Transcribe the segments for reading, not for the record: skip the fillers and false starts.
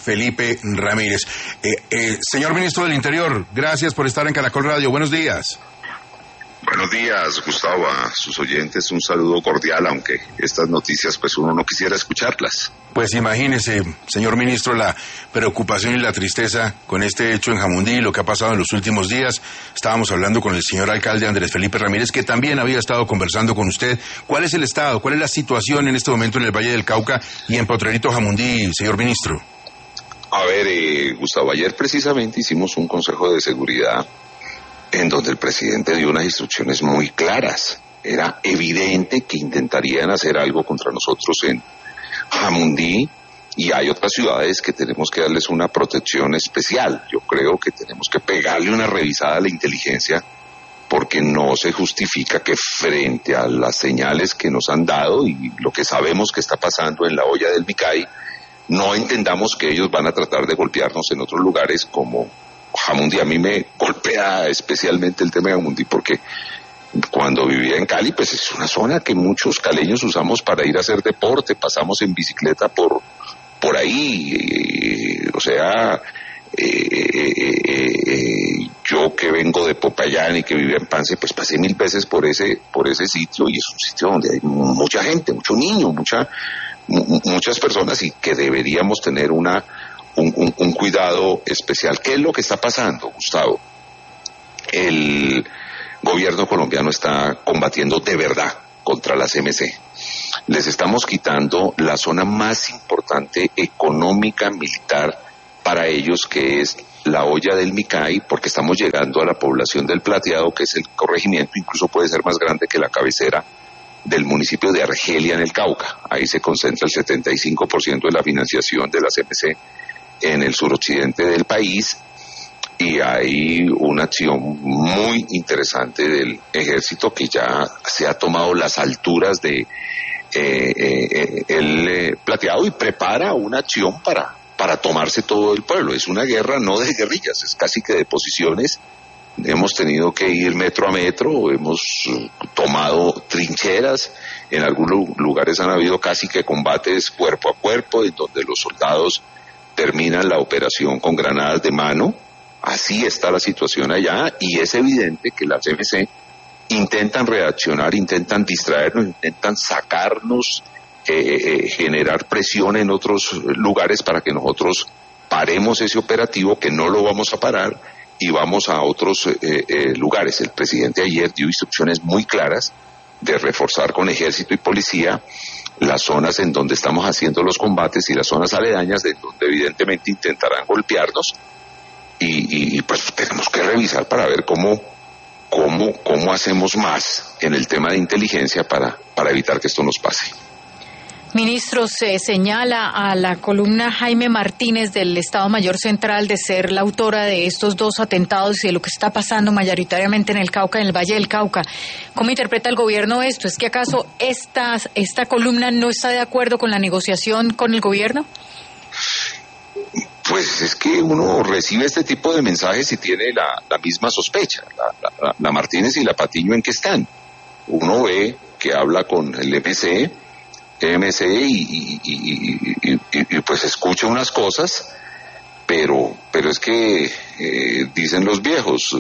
Felipe Ramírez. Señor Ministro del Interior, gracias por estar en Caracol Radio. Buenos días. Buenos días, Gustavo, a sus oyentes un saludo cordial, aunque estas noticias pues uno no quisiera escucharlas. Pues imagínese, señor ministro, la preocupación y la tristeza con este hecho en Jamundí y lo que ha pasado en los últimos días. Estábamos hablando con el señor alcalde Andrés Felipe Ramírez, que también había estado conversando con usted. ¿Cuál es el estado, cuál es la situación en este momento en el Valle del Cauca y en Potrerito Jamundí, señor ministro? A ver, Gustavo, ayer precisamente hicimos un consejo de seguridad en donde el presidente dio unas instrucciones muy claras. Era evidente que intentarían hacer algo contra nosotros en Jamundí, y hay otras ciudades que tenemos que darles una protección especial. Yo creo que tenemos que pegarle una revisada a la inteligencia, porque no se justifica que frente a las señales que nos han dado y lo que sabemos que está pasando en la olla del Micay, no entendamos que ellos van a tratar de golpearnos en otros lugares como Jamundí. A mí me golpea especialmente el tema de Jamundí porque cuando vivía en Cali, pues es una zona que muchos caleños usamos para ir a hacer deporte, pasamos en bicicleta por ahí, yo que vengo de Popayán y que vivía en Pance, pues pasé 1000 veces por ese sitio, y es un sitio donde hay mucha gente, mucho niño, muchas personas, y que deberíamos tener un cuidado especial. ¿Qué es lo que está pasando, Gustavo? El gobierno colombiano está combatiendo de verdad contra las MC. Les estamos quitando la zona más importante económica, militar para ellos, que es la olla del Micay, porque estamos llegando a la población del Plateado, que es el corregimiento, incluso puede ser más grande que la cabecera del municipio de Argelia en el Cauca. Ahí se concentra el 75% de la financiación de las MC en el suroccidente del país, y hay una acción muy interesante del ejército que ya se ha tomado las alturas de el Plateado y prepara una acción para tomarse todo el pueblo. Es una guerra no de guerrillas, es casi que de posiciones. Hemos tenido que ir metro a metro, hemos tomado trincheras, en algunos lugares han habido casi que combates cuerpo a cuerpo, en donde los soldados terminan la operación con granadas de mano. Así está la situación allá, y es evidente que las MC intentan reaccionar, intentan distraernos, intentan sacarnos, generar presión en otros lugares para que nosotros paremos ese operativo, que no lo vamos a parar, y vamos a otros lugares. El presidente ayer dio instrucciones muy claras de reforzar con ejército y policía las zonas en donde estamos haciendo los combates y las zonas aledañas, de donde evidentemente intentarán golpearnos, y pues tenemos que revisar para ver cómo hacemos más en el tema de inteligencia para evitar que esto nos pase. Ministro, se señala a la columna Jaime Martínez del Estado Mayor Central de ser la autora de estos dos atentados y de lo que está pasando mayoritariamente en el Cauca, en el Valle del Cauca. ¿Cómo interpreta el gobierno esto? ¿Es que acaso esta columna no está de acuerdo con la negociación con el gobierno? Pues es que uno recibe este tipo de mensajes y tiene la misma sospecha. La Martínez y la Patiño, ¿en qué están? Uno ve que habla con el MC y pues escucha unas cosas, pero es que dicen los viejos,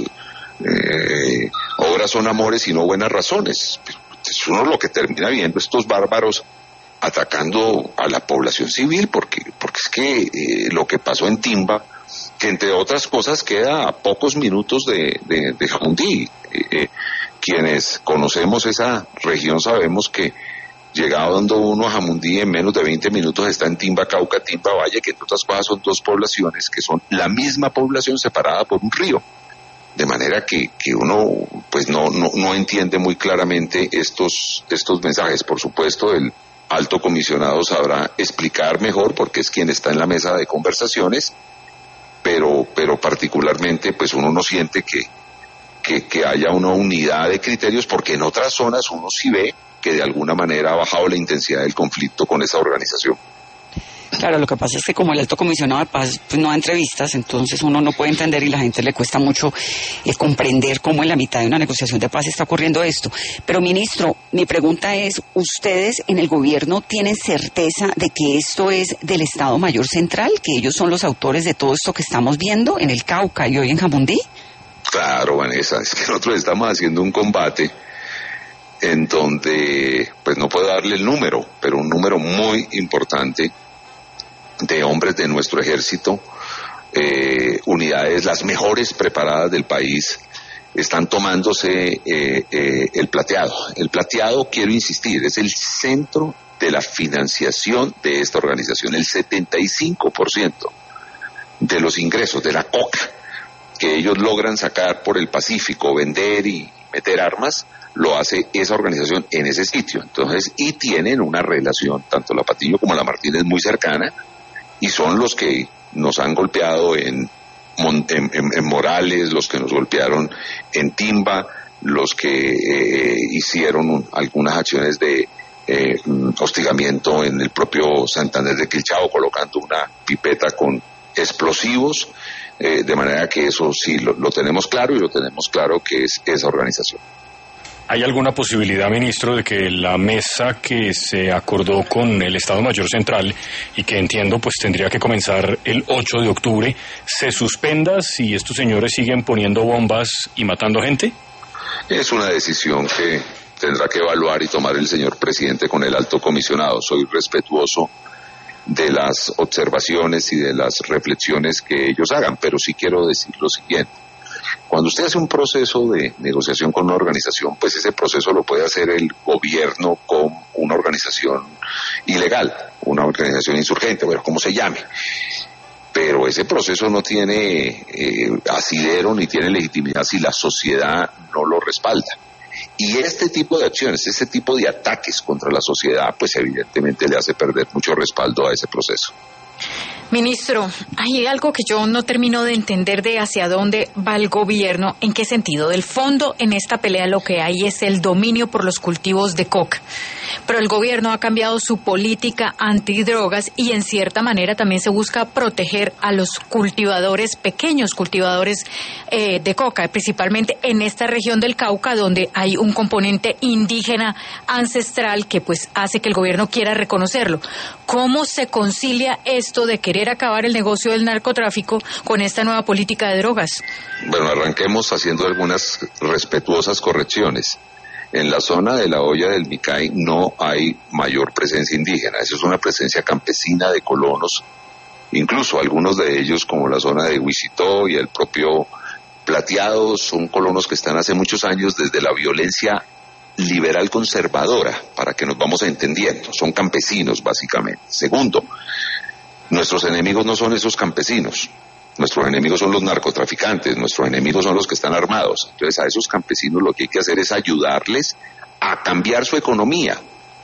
obras son amores y no buenas razones. Es uno lo que termina viendo estos bárbaros atacando a la población civil, porque es que lo que pasó en Timba, que entre otras cosas queda a pocos minutos de Jamundí. Quienes conocemos esa región sabemos que llegando uno a Jamundí en menos de 20 minutos está en Timba, Cauca, Timba, Valle, que entre otras cosas son dos poblaciones que son la misma población separada por un río. De manera que uno pues no entiende muy claramente estos mensajes. Por supuesto, el alto comisionado sabrá explicar mejor porque es quien está en la mesa de conversaciones, pero particularmente pues uno no siente que haya una unidad de criterios, porque en otras zonas uno sí ve que de alguna manera ha bajado la intensidad del conflicto con esa organización. Claro, lo que pasa es que como el alto comisionado de paz pues no da entrevistas, entonces uno no puede entender y la gente le cuesta mucho comprender cómo en la mitad de una negociación de paz está ocurriendo esto. Pero, ministro, mi pregunta es, ¿ustedes en el gobierno tienen certeza de que esto es del Estado Mayor Central, que ellos son los autores de todo esto que estamos viendo en el Cauca y hoy en Jamundí? Claro, Vanessa, es que nosotros estamos haciendo un combate en donde, pues no puedo darle el número, pero un número muy importante de hombres de nuestro ejército, unidades las mejores preparadas del país, están tomándose el plateado. El plateado, quiero insistir, es el centro de la financiación de esta organización. El 75% de los ingresos de la coca que ellos logran sacar por el Pacífico, vender y meter armas, lo hace esa organización en ese sitio. Entonces, y tienen una relación, tanto la Patiño como la Martínez, muy cercana, y son los que nos han golpeado en Morales, los que nos golpearon en Timba, los que hicieron algunas acciones de hostigamiento en el propio Santander de Quilchao, colocando una pipeta con explosivos, de manera que eso sí lo tenemos claro, y lo tenemos claro que es esa organización. ¿Hay alguna posibilidad, ministro, de que la mesa que se acordó con el Estado Mayor Central y que entiendo pues tendría que comenzar el 8 de octubre, se suspenda si estos señores siguen poniendo bombas y matando gente? Es una decisión que tendrá que evaluar y tomar el señor presidente con el alto comisionado. Soy respetuoso de las observaciones y de las reflexiones que ellos hagan, pero sí quiero decir lo siguiente. Cuando usted hace un proceso de negociación con una organización, pues ese proceso lo puede hacer el gobierno con una organización ilegal, una organización insurgente, bueno, como se llame. Pero ese proceso no tiene asidero ni tiene legitimidad si la sociedad no lo respalda. Y este tipo de acciones, este tipo de ataques contra la sociedad, pues evidentemente le hace perder mucho respaldo a ese proceso. Ministro, hay algo que yo no termino de entender de hacia dónde va el gobierno, en qué sentido. Del fondo, en esta pelea lo que hay es el dominio por los cultivos de coca. Pero el gobierno ha cambiado su política antidrogas y en cierta manera también se busca proteger a los cultivadores, pequeños cultivadores de coca, principalmente en esta región del Cauca, donde hay un componente indígena ancestral que pues hace que el gobierno quiera reconocerlo. ¿Cómo se concilia esto de querer acabar el negocio del narcotráfico con esta nueva política de drogas? Bueno, arranquemos haciendo algunas respetuosas correcciones. En la zona de la Hoya del Micay no hay mayor presencia indígena, eso es una presencia campesina de colonos, incluso algunos de ellos, como la zona de Huicitó y el propio Plateado, son colonos que están hace muchos años desde la violencia liberal conservadora, para que nos vamos entendiendo, son campesinos básicamente. Segundo, nuestros enemigos no son esos campesinos, nuestros enemigos son los narcotraficantes, nuestros enemigos son los que están armados. Entonces a esos campesinos lo que hay que hacer es ayudarles a cambiar su economía.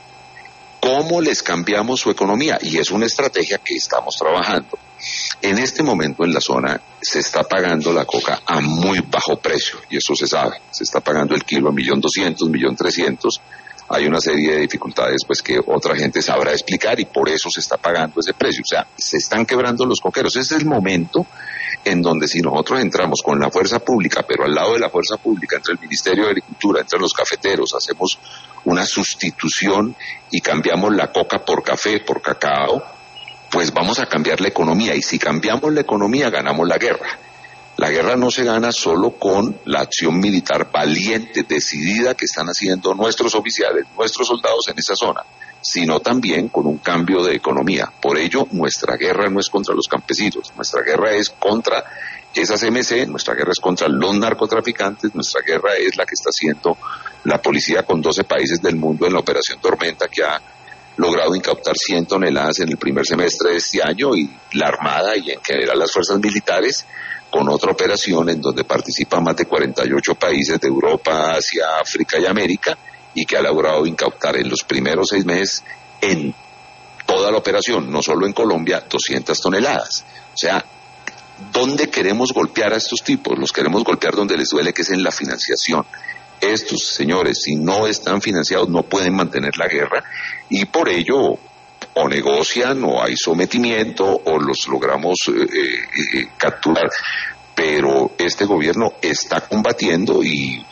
¿Cómo les cambiamos su economía? Y es una estrategia que estamos trabajando. En este momento en la zona se está pagando la coca a muy bajo precio, y eso se sabe. Se está pagando el kilo a 1.200.000, 1.300.000. Hay una serie de dificultades pues que otra gente sabrá explicar y por eso se está pagando ese precio. O sea, se están quebrando los coqueros. Ese es el momento en donde si nosotros entramos con la fuerza pública, pero al lado de la fuerza pública, entre el Ministerio de Agricultura, entre los cafeteros, hacemos una sustitución y cambiamos la coca por café, por cacao, pues vamos a cambiar la economía. Y si cambiamos la economía, ganamos la guerra. La guerra no se gana solo con la acción militar valiente, decidida que están haciendo nuestros oficiales, nuestros soldados en esa zona, sino también con un cambio de economía. Por ello, nuestra guerra no es contra los campesinos, nuestra guerra es contra esas MC, nuestra guerra es contra los narcotraficantes, nuestra guerra es la que está haciendo la policía con 12 países del mundo en la Operación Tormenta, que ha logrado incautar 100 toneladas en el primer semestre de este año, y la Armada y en general las fuerzas militares, con otra operación en donde participan más de 48 países de Europa, Asia, África y América, y que ha logrado incautar en los primeros 6 meses en toda la operación, no solo en Colombia, 200 toneladas. O sea, ¿dónde queremos golpear a estos tipos? Los queremos golpear donde les duele, que es en la financiación. Estos señores, si no están financiados, no pueden mantener la guerra, y por ello o negocian o hay sometimiento o los logramos capturar. Pero este gobierno está combatiendo y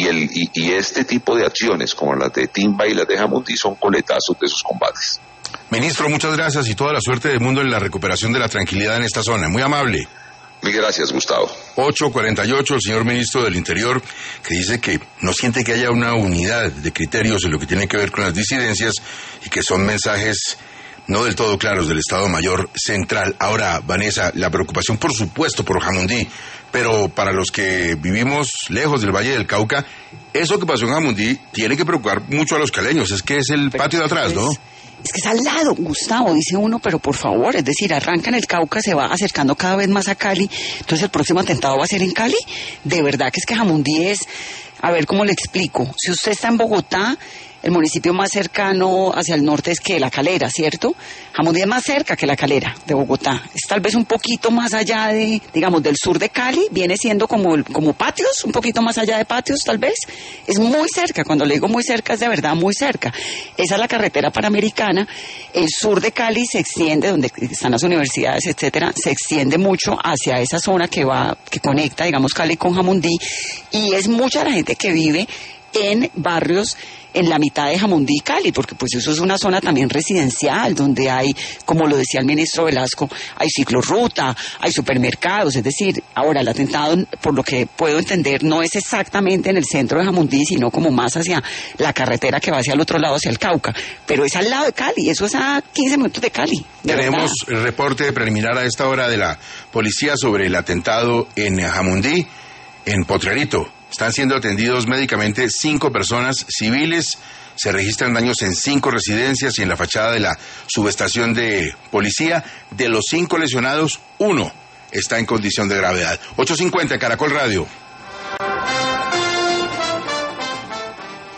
este tipo de acciones como las de Timba y las de Jamundí son coletazos de esos combates. Ministro, muchas gracias y toda la suerte del mundo en la recuperación de la tranquilidad en esta zona. Muy amable. Mil gracias, Gustavo. 8:48, el señor ministro del Interior, que dice que no siente que haya una unidad de criterios en lo que tiene que ver con las disidencias y que son mensajes no del todo claros del Estado Mayor Central. Ahora, Vanessa, la preocupación por supuesto por Jamundí, pero para los que vivimos lejos del Valle del Cauca, eso que pasó en Jamundí tiene que preocupar mucho a los caleños, es que es el patio de atrás, ¿no? Es que es al lado, Gustavo, dice uno, pero por favor, es decir, arranca en el Cauca, se va acercando cada vez más a Cali, entonces el próximo atentado va a ser en Cali. De verdad que es que Jamundí es, a ver cómo le explico, si usted está en Bogotá, el municipio más cercano hacia el norte es que La Calera, ¿cierto? Jamundí es más cerca que La Calera de Bogotá. Es tal vez un poquito más allá de, digamos, del sur de Cali, viene siendo como Patios, un poquito más allá de Patios, tal vez. Es muy cerca, cuando le digo muy cerca es de verdad muy cerca. Esa es la carretera panamericana. El sur de Cali se extiende, donde están las universidades, etcétera, se extiende mucho hacia esa zona que conecta, digamos, Cali con Jamundí, y es mucha la gente que vive en barrios en la mitad de Jamundí y Cali, porque pues eso es una zona también residencial, donde hay, como lo decía el ministro Velasco, hay ciclorruta, hay supermercados, es decir, ahora el atentado, por lo que puedo entender, no es exactamente en el centro de Jamundí, sino como más hacia la carretera que va hacia el otro lado, hacia el Cauca, pero es al lado de Cali, eso es a 15 minutos de Cali. Tenemos el reporte preliminar a esta hora de la policía sobre el atentado en Jamundí, en Potrerito. Están siendo atendidos médicamente 5 personas civiles. Se registran daños en 5 residencias y en la fachada de la subestación de policía. De los 5 lesionados, 1 está en condición de gravedad. 8:50, Caracol Radio.